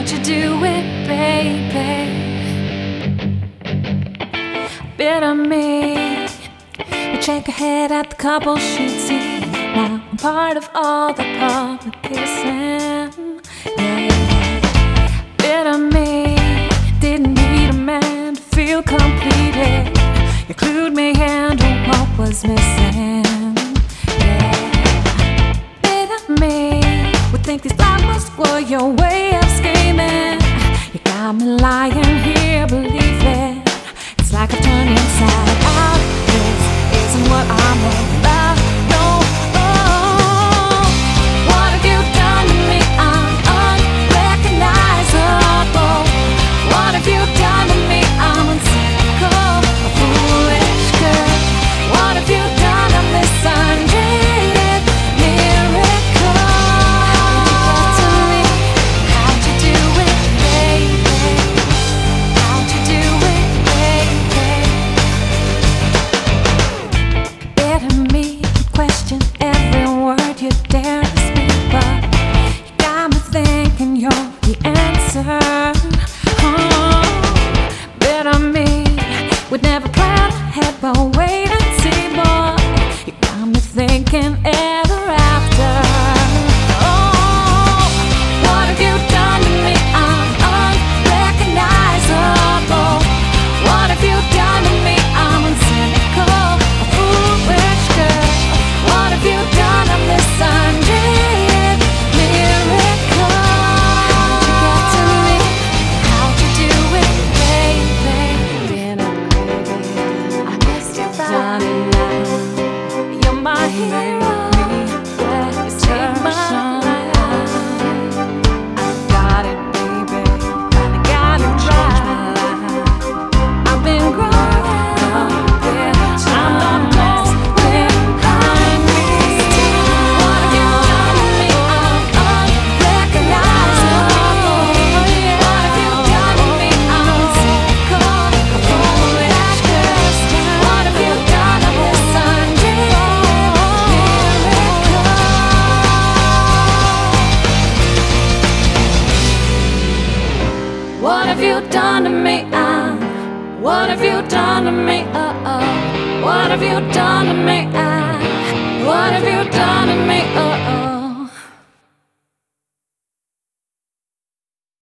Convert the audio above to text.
How'd you do it, baby? Bit of me. You shake your head at the couple she'd see. Now I'm part of all the public kissing. Yeah. Bit of me. Didn't need a man to feel completed. You clued me into what was missing. Yeah. Bit of me. Would think these blockbusters were your way of scheming. You got me lying here believing it's like a turn inside out. This isn't what I'm about. No, oh, what have you done to me? I'm unrecognizable. What have you done to me? I'm uncynical, a foolish girl. What have you done? I'm this undreamed miracle. How'd you do it, baby? How'd you do it, baby? Better me question every word you dare to speak, but you got me thinking you're the answer. Better me would never plan ahead, but wait and see, boy. You got me thinking ever after. Oh, what have you done to me? I'm unrecognizable. What have you done to me? I'm uncynical, a foolish girl. What have you done? I'm this undreamed miracle. How'd you get to me? How'd you do it, baby? Been a baby, I missed you done it now. You're my hero. Yeah, you saved my life. I got it, baby. I got it right. I've been growing. I'm not lost behind me. What have you done to me? I'm unrecognizable. What have you done to me? I'm uncynical, a foolish girl. What have you done? I'm this undreamed miracle. What have you done to me? What have you done to me? What have you done to me? What have you done to me?